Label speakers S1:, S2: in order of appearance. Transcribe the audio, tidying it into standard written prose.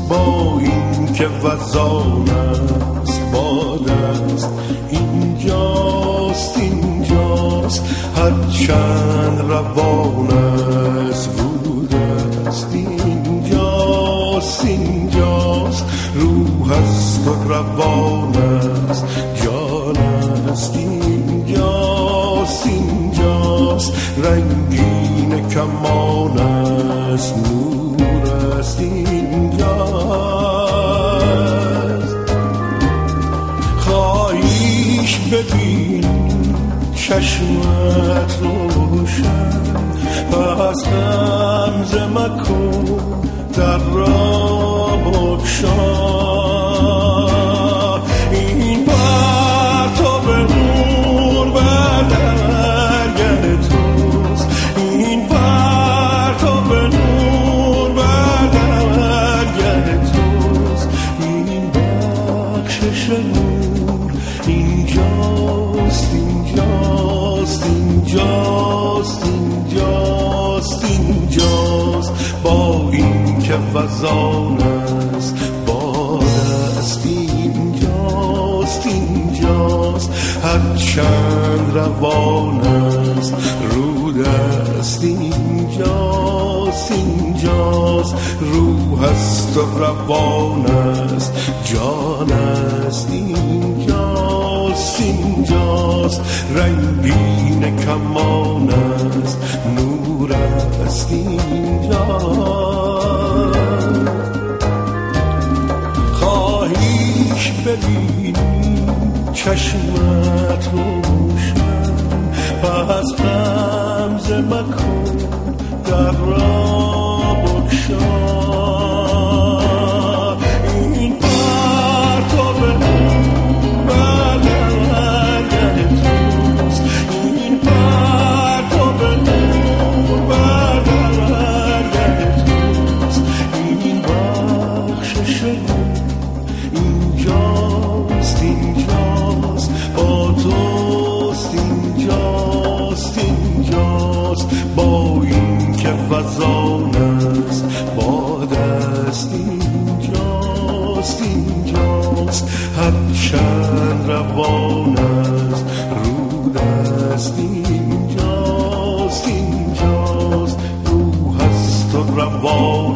S1: با این که وزان است باد است اینجاست اینجاست هرچند روان است بود است اینجاست اینجاست روح است و روان است جان است اینجاست اینجاست رنگین کمان است نور است اینجاست خواهیش ببین چشمت روشن پس غمزه مکن در را بگشا این پرتاب نور بر درگه توست این پرتاب نور بر درگه توست این بخشش نور اینجاست اینجاست اینجاست اینجاست اینجاست با این که وزان است باد است اینجاست اینجاست هرچند روان است رود است اینجاست اینجاست روح است و روان است جان است اینجاست اینجاست رنگین کمان است نور است اینجاست خواهیش ببینی چشمت روشن پس غمزه مکن در را بگشا این پرتاب نور بر درگه توست این پرتاب نور بر درگه توست این بخشش اینجاست اینجاست با توست اینجاست اینجاست با این که وزان است باد است اینجاست اینجاست هرچند روان است رود است اینجاست اینجاست روح است و روان